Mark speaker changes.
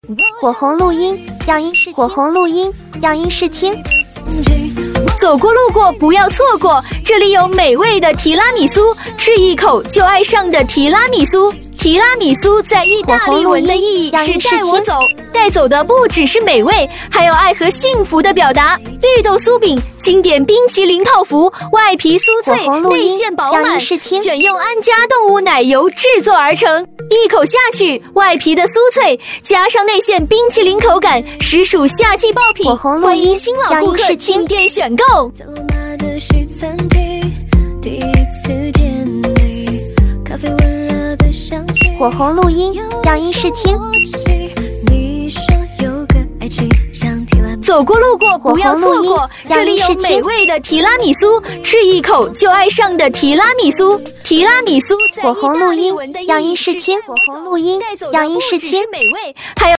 Speaker 1: 火红录音，让音试火红录音，让音试听。
Speaker 2: 走过路过不要错过，这里有美味的提拉米苏，吃一口就爱上的提拉米苏。提拉米苏在意大利文的意义是带我走，带走的不只是美味，还有爱和幸福的表达。绿豆酥饼经典冰淇淋套服，外皮酥脆，内馅饱满，选用安佳动物奶油制作而成。一口下去，外皮的酥脆加上内馅冰淇淋口感，实属夏季爆品。欢迎新老顾客进店选购。
Speaker 1: 火红录音，让音试听。
Speaker 2: 走过路过不要错过，这里有美味的提拉米苏，吃一口就爱上的提拉米苏。提拉米苏在
Speaker 1: 火红录音，让音试听。火红录音，让音试听。
Speaker 2: 美味，还有。